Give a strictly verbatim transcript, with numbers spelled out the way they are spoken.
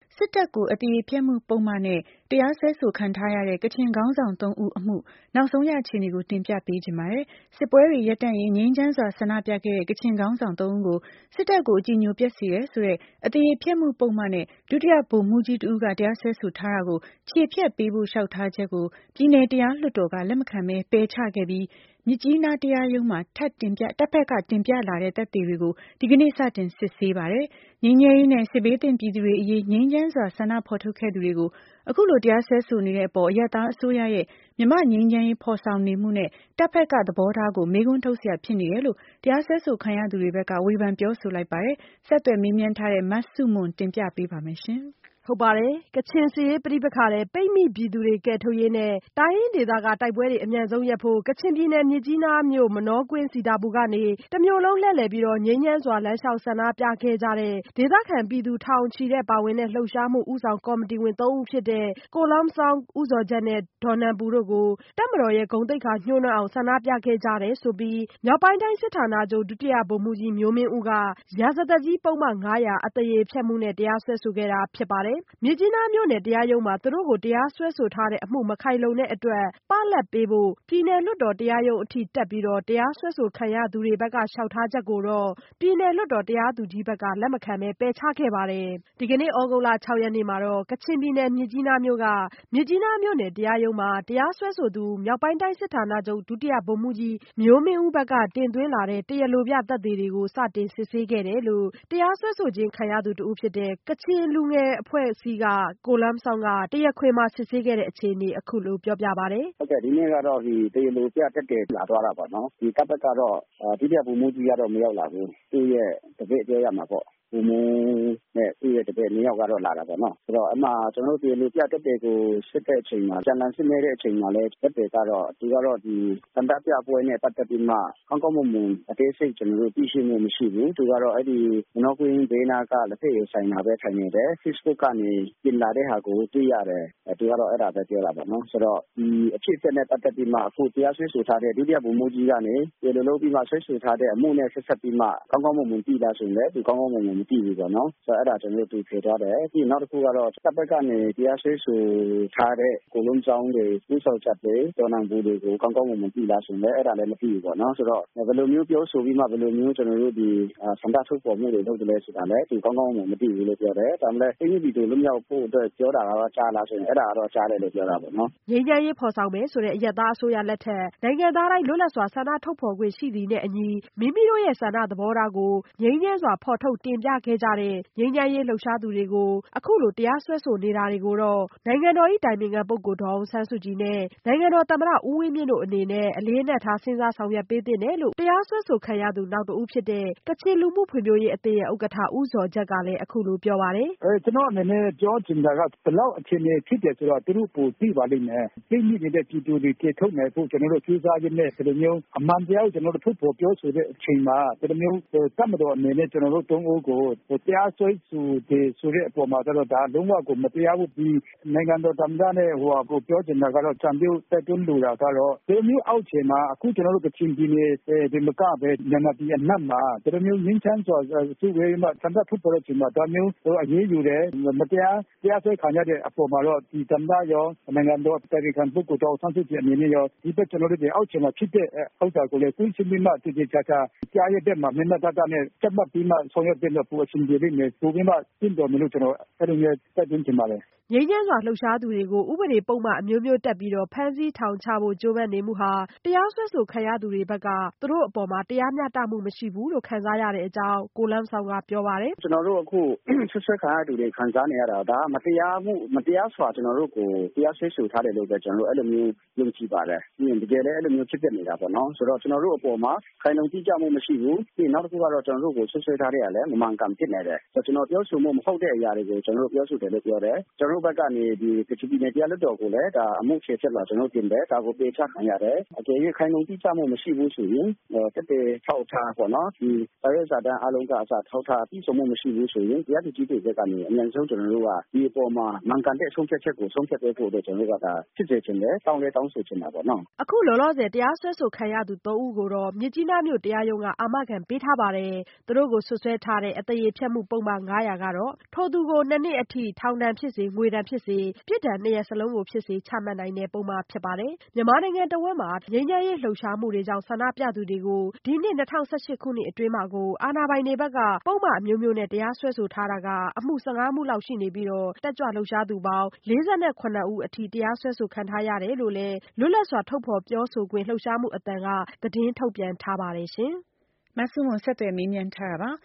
စစ်တပ်ကိုအတည်ပြမှုပုံမှန်နဲ့တရားစွဲဆိုခံထားရတဲ့ကချင်ခေါင်းဆောင်သုံးဦးအမှုနောက်ဆုံးရအခြေအနေကိုတင်ပြပေးချင်ပါတယ်။စစ်ပွဲတွေရပ်တန့်ရေးငြိမ်းချမ်းစွာဆန္ဒပြခဲ့တဲ့ကချင်ခေါင်းဆောင်သုံးဦးကိုစစ်တပ်ကိုအကြည်ညိုပျက်စေတယ်ဆိုတဲ့အတည်ပြမှုပုံမှန်နဲ့ဒုတိယဗိုလ်မှူးကြီးတဦးကတရားစွဲဆိုထားတာကိုခြေဖြတ်ပေးဖို့လျှောက်ထားချက်ကိုပြည်နယ်တရားလွှတ်တော်ကလက်မခံဘဲပယ်ချခဲ့ပြီးမြစ်ကြီးနားတရားရုံးမှာထပ်တင်ပြတပ်ဖက်ကတင်ပြလာတဲ့သက်သေတွေကိုဒီကနေ့စတင်စစ်ဆေးပါတယ်။ငြိမ်းချမ်းရေးနဲ့စစ်ဘေးသင့်ပြည်သူတွေအရေးငြိမ်းချမ်းစွာဆန္ဒဖော်ထုတ်ခဲ့သူတွေကိုအခုလိုတရားစွဲဆိုနေတဲ့အပေါ်အရပ်သားအစိုးရရဲ့မြန်မာငြိမ်းချမ်းရေးဖော်ဆောင်နေမှုနဲ့တပ်ဖက်ကသဘောထားကိုမေးခွန်းထုတ်စရာဖြစ်နေတယ်လို့တရားစွဲဆိုခံရသူတွေဘက်ကဝေဖန်ပြောဆိုလိုက်ပါတယ်။ဆက်သွယ်မေးမြန်းထားတဲ့မဆုမွန်တင်ပြပေးပါမယ်ရှင်။ဟုတ်ပါတယ်။ကချင်စစ်ရေးပဋိပက္ခထဲပိတ်မိပြည်သူတွေကယ်ထုတ်ရေးနဲ့တိုင်းရင်းဒေသကတိုက်ပွဲတွေအမြန်ဆုံးရပ်ဖို့ကချင်ပြည်နယ်မြစ်ကြီးနားမြို့မနောကွင်းစီတာပူကနေတမြို့လုံးလှည့်လည်ပြီးတော့ငြိမ်းချမ်းစွာလမ်းလျှောက်ဆန္ဒပြခဲ့ကြတဲ့ဒေသခံပြည်သူထောင်ချီတဲ့ပါဝင်တဲ့လှုပ်ရှားမှုဦးဆောင်ကော်မတီဝင်သုံးဦးဖြစ်တဲ့ကိုလမ်ဆောင်ဦးဇော်ဂျတ်နဲ့ဒေါ်နန်ပူတို့ကိုတပ်မတော်ရဲ့ဂုဏ်သိက္ခာညှိုးနွမ်းအောင်ဆန္ဒပြခဲ့ကြတယ်ဆိုပြီးမြောက်ပိုင်းတိုင်းစစ်ဌာနချုပ်ဒုတိယဗိုလ်မှူးကြီးမျိုးမင်းဦးကရာဇသက်ကြီးပုဒ်မ၅၀၀အသရေဖျက်မှုနဲ့တရားစွဲဆိုခဲ့တာဖြစ်ပါတယ်။မြစ်ကြီးနားမြို့နယ်တရားရုံးမှာသူတို့ကိုတရားစွဲဆိုထားတဲ့အမှုမခိုင်လုံတဲ့အတွက်ပလပ်ပေးဖို့ပြည်နယ်လွှတ်တော်တရားရုံးအထိတက်ပြီးတော့တရားစွဲဆိုခံရသူတွေဘက်ကလျှောက်ထားချက်ကိုတော့ပြည်နယ်လွှတ်တော်တရားသူကြီးဘက်ကလက်မခံဘဲပယ်ချခဲ့ပါတယ်။ဒီကနေ့ဩဂုတ်လ၆ရက်နေ့မှာတော့ကချင်ပြည်နယ်မြစ်ကြီးနားမြို့ကမြစ်ကြီးနားမြို့နယ်တရားရုံးမှာတရားစွဲဆိုသူမြောက်ပိုင်းတိုင်းစစ်ဌာနချုပ်ဒုတိယဗိုလ်မှူးကြီးမျိုးမင်းဦးဘက်ကတင်သွင်းလာတဲ့တရားလိုပြသက်သေတွေကိုစတင်စစ်ဆေးခဲ့တယ်လို့တရားစွဲဆိုခြင်းခံရသူတဦးဖြစ်တဲ့ကချင်လူငယ်အဖွဲ့အစည်းကကိုလမ်ဆောင်ကတရားခွင်မှာစစ်ဆေးခဲ့တဲ့အခြေအနေအခုလိုပြောပြပါတယ်။ဟုတ်ကဲ့ဒီနေ့ကတော့ဒီတရားလိုပြတက်တယ်လာသွားတာပေါ့နော်။ဒီတပ်ဘက်ကတော့ဒုတိယဗိုလ်မှူးကြီးကတော့မရောက်လာဘူး။သူ့ရဲ့တပည့်ပြောရမှာပေါ့။ဘုံမနဲ့သူ့ရဲ့တပည့်နှစ်ယောက်ကတော့လာတာပေါ့နော်။ဆိုတော့အမှကျွန်တော်တို့ဒီလိုပြတက်တဲ့ကိုစစ်တဲ့အချိန်မှာကျန်လန်စစ်နေတဲ့အချိန်မှာလည်းတက်တယ်ကတော့ဒီကတော့ဒီစံတပြပွဲနဲ့ပတ်သက်ပြီးမှကောင်းကောင်းမွန်မွန်အသေးစိတ်ကျွန်တော်တို့သိရှိမှုမရှိဘူး။သူကတော့အဲ့ဒီမနောကွင်းဘေးနာကလက်ဖက်ရဆိုင်မှာပဲထိုင်နေတယ်။ Facebook ကနေပြင်လာတဲ့ဟာကိုတွေ့ရတယ်။သူကတော့အဲ့ဒါပဲပြောတာပေါ့နော်။ဆိုတော့ဒီအဖြစ်အပျက်နဲ့ပတ်သက်ပြီးမှအခုတရားစွဲဆိုထားတဲ့ဒုတိယဗိုလ်မှူးကြီးကနေဒီလိုလုပ်ပြီးမှဆွဲဆိုထားတဲ့အမှုနဲ့ဆက်ဆက်ပြီးမှကောင်းကောင်းမွန်မွန်ပြည်လာဆိုရင်လည်းသူကောင်းကောင်းမွန်မွန်မပြည်ဘူးပေါ့နော်။ဆိုတော့အဲ့ဒါကျွန်တော်တို့သူဖြေထားတယ်။ပြီးနောက်တစ်ခုကတော့တပ်ဘက်ကနေတရားစွဲဆိုထားတဲ့ကိုလုံးချောင်းတွေဥဆောင်ချက်တွေဒေါ်နန်ဘူးတွေကိုကောင်းကောင်းမွန်မွန်ပြည်လာဆိုရင်လည်းအဲ့ဒါလည်းမပြည်ဘူးပေါ့နော်။ဆိုတော့ဘယ်လိုမျိုးပြောဆိုပြီးမှဘယ်လိုမျိုးကျွန်တော်တို့ဒီစံတထုတ်ပေါ်မှုတွေလုပ်တယ်လဲဆိုတာလည်းသူကောင်းကောင်းမွန်မွန်မပြည်ဘူးလို့ပြောတယ်။ဒါမှလည်းအင်းကြီးတို့လွတ်မြောက်ဖို့အတွက်ပြောတာကတော့ကြားလားဆိုရင်အဲ့ဒါကတော့ကြားတယ်လို့ပြောတာပေါ့နော်။ငြိမ်းချမ်းရေးဖော်ဆောင်မယ်ဆိုတဲ့အရပ်သားအစိုးရလက်ထက်နိုင်ငံသားတိုင်းလွတ်လပ်စွာဆန္ဒထုတ်ဖော်ခွင့်ရှိသည်နဲ့အညီမိမိတို့ရဲ့ဆန္ဒသဘောထားကိုငြိမ်းချမ်းစွာဖော်ထုတ်တင်ပြခဲ့ကြတဲ့ငြိမ်းချမ်းရေးလှုပ်ရှားသူတွေကိုအခုလိုတရားစွဲဆိုနေတာတွေကိုတော့နိုင်ငံတော်၏တိုင်ပင်ခံပုဂ္ဂိုလ်ဒေါ်အောင်ဆန်းစုကြည်နဲ့နိုင်ငံတော်သမ္မတဦးဝင်းမြင့်တို့အနေနဲ့အလေးနက်ထားစဉ်းစားဆောင်ရွက်ပေးသင့်တယ်လို့တရားစွဲဆိုခံရသူနောက်တဦးဖြစ်တဲ့ကချင်လူမှုဖွံ့ဖြိုးရေးအသင်းရဲ့ဥက္ကဋ္ဌဦးဇော်ဂျတ်ကလည်းအခုလိုပြောပါတယ်။အဲကျွန်တော်အနေနဲ့ပြောချင်တာကဘယ်လောက်အခြေအနေဖြစ်တယ်ဆိုတော့သူတို့ပိုသိပါလိမ့်မယ်။သိမိနေတဲ့ပြည်သူတွေကြေထုတ်နိုင်ဖို့ကျွန်တော်တို့ကြိုးစားရင်းနဲ့ဒီလိုမျိုးအမှန်တရားကိုကျွန်တော်တို့ထုတ်ဖော်ပြောဆိုတဲ့အချိန်မှာဒီလိုမျိုးတတ်မတော်အနေနဲ့ကျွန်တော်တို့သုံးဦးကိုတရားစွဲဆိုတဲ့ဆိုတဲ့အပေါ်မှာတော့ဒါလုံးဝကိုမတရားဘူးဒီနိုင်ငံတော်သမ္မတနဲ့ဟိုဟာကိုပြောချင်တာကတော့ချန်ပြုတ်တက်တွန်းလူတာကတော့ဒီလိုမျိုးအောက်ခြေမှာအခုကျွန်တော်တို့ကချင်ပြည်နယ်ဒီမကပဲမြန်မာပြည်အနှံ့မှာဒီလိုမျိုးရင်းချမ်းစွာစုဝေးမှစံတထုတ်ပေါ်တဲ့အချိန်မှာဒါမျိုးအရေးယူတယ်မတရားတရားစွဲခံရတဲ့အပေါ်မှာတော့ဒီသမ္မတရောနိုင်ငံတော်တိုင်ပင်ခံပုဂ္ဂိုလ်တော်ဆန်းစုကြည်အနေနဲ့ရောဒီဘက်ကျွန်တော်တို့ဒီအောက်ခြေမှာဖြစ်တဲ့ဥစ္စာကိုလည်းသိရှိပြီးမှတည်တည်ချာချာကြားရတဲ့မှာမျက်နှာတတနဲ့စက်မှတ်ပြီးမှဆောင်ရွက်တဲ့ပူအချင်းကြီးလေးနဲ့ပိုပြီးမှတင့်တော်မယ်လို့ကျွန်တော်အဲ့လိုမျိုးတက်သွင်းချင်ပါတယ်ငြိမ်းချမ်းစွာလှုပ်ရှားသူတွေကိုဥပဒေပုံမှန်အမျိုးမျိုးတက်ပြီးတော့ဖမ်းဆီးထောင်ချဖို့ကြိုးပမ်းနေမှုဟာတရားစွဲဆိုခံရသူတွေဘက်ကသူတို့အပေါ်မှာတရားမျှတမှုမရှိဘူးလို့ခံစားရတဲ့အကြောင်းကိုလမ်ဆောင်ကပြောပါတယ်ကျွန်တော်တို့အခုဆွဆွခံရသူတွေခံစားနေရတာဒါမတရားမှုမတရားစွာကျွန်တော်တို့ကိုတရားစွဲဆိုထားတယ်လို့ပဲကျွန်တော်တို့အဲ့လိုမျိုးယုံကြည်ပါတယ်ပြီးရင်တကယ်လည်းအဲ့လိုမျိုးဖြစ်ပြနေတာပေါ့နော်ဆိုတော့ကျွန်တော်တို့အပေါ်မှာခိုင်လုံကြည့်ကြမှုမရှိဘူးပြီးနောက်တစ်ခုကတော့ကျွန်တော်တို့ကိုဆွဆွထားတဲ့ရလဲမမှန်ကန်ဖြစ်နေတယ်ဆိုတော့ကျွန်တော်ပြောဆိုမှုမဟုတ်တဲ့အရာတွေကိုကျွန်တော်တို့ပြောဆိုတယ်လို့ပြောတယ်ကျွန်တော်တို့ဘက်ကနေဒီကချင်ပြည်နယ်တရားလွှတ်တော်ကိုလည်းဒါအမှုချေချက်လာကျွန်တော်တင်တယ်ဒါကိုပေးချခံရတယ်အကြိမ်ခိုင်လုံတိကျမှုမရှိဘူးဆိုရင်တက်တဲ့ထောက်ထားပေါ့နော်ဒီစာရေးစာတမ်းအလုံးကအစားထောက်ထားပြီးဆုံးမှုမရှိဘူးဆိုရင်တရားသူကြီးတွေဘက်ကနေအမြန်ဆုံးကျွန်တော်တို့ကဒီအပေါ်မှာမှန်ကန်တဲ့ဆုံးဖြတ်ချက်ကိုဆုံးဖြတ်ပေးဖို့တော့ကျွန်တော်တို့ကဒါဖြစ်စေချင်တယ်တောင်းလဲတောင်းဆိုချင်တာပေါ့နော်အခုလောလောဆယ်တရားစွဲဆိုခံရသူသုံးဦးကိုတော့မြစ်ကြီးနားမြို့တရားရုံးကအာမခံပေးထားပါတယ်သူတို့ကိုဆွဆွဲထားတဲ့အသရေဖျက်မှုပုံမှန်၅၀၀ကတော့ထိုသူကိုနှစ်နှစ်အထိထောင်ဒဏ်ဖြစ်စေငွေဒဏ်ဖြစ်စေပြစ်ဒဏ်နှစ်ရပ်စလုံးကိုဖြစ်စေချမှတ်နိုင်တဲ့ပုံမှန်ဖြစ်ပါတယ်မြန်မာနိုင်ငံတဝန်းမှာငြိမ်းချမ်းရေးလှုပ်ရှားမှုတွေကြောင့်ဆန္ဒပြသူတွေကိုဒီနှစ်၂၀၁၈ခုနှစ်အတွင်းမှာကိုအာဏာပိုင်တွေဘက်ကပုံမှန်အမျိုးမျိုးနဲ့တရားစွဲဆိုထားတာကအမှု၁၅မှုလောက်ရှိနေပြီးတော့တက်ကြွလှုပ်ရှားသူပေါင်း၄၇ဦးအထိတရားစွဲဆိုခံထားရတယ်လို့လည်းလွတ်လပ်စွာထုတ်ဖော်ပြောဆိုခွင့်လှုပ်ရှားမှုအသံကသတင်းထုတ်ပြန်ထားပါတယ်ရှင်မဆုမွန်ဆက်သွယ်မေးမြန်းထားတာပါ